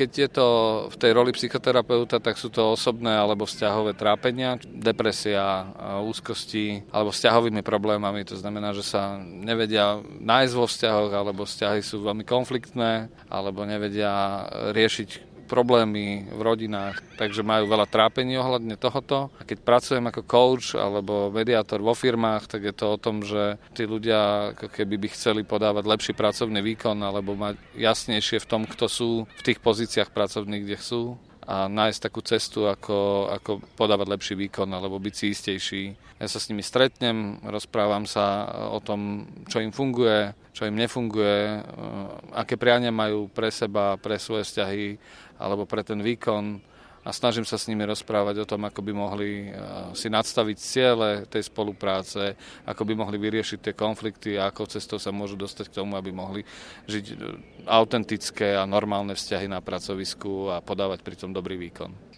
keď je to v tej roli psychoterapeuta, tak sú to osobné alebo vzťahové trápenia, depresia, úzkosti alebo vzťahovými problémami. To znamená, že sa nevedia nájsť vo vzťahoch alebo vzťahy sú veľmi konfliktné alebo nevedia riešiť problémy v rodinách, takže majú veľa trápení ohľadne tohoto. A keď pracujem ako coach alebo mediátor vo firmách, tak je to o tom, že tí ľudia ako keby by chceli podávať lepší pracovný výkon alebo mať jasnejšie v tom, kto sú v tých pozíciách pracovných, kde chcú a nájsť takú cestu, ako podávať lepší výkon alebo byť si istejší. Ja sa s nimi stretnem, rozprávam sa o tom, čo im funguje, čo im nefunguje, aké priania majú pre seba, pre svoje vzťahy alebo pre ten výkon a snažím sa s nimi rozprávať o tom, ako by mohli si nadstaviť ciele tej spolupráce, ako by mohli vyriešiť tie konflikty a ako cestou sa môžu dostať k tomu, aby mohli žiť autentické a normálne vzťahy na pracovisku a podávať pritom dobrý výkon.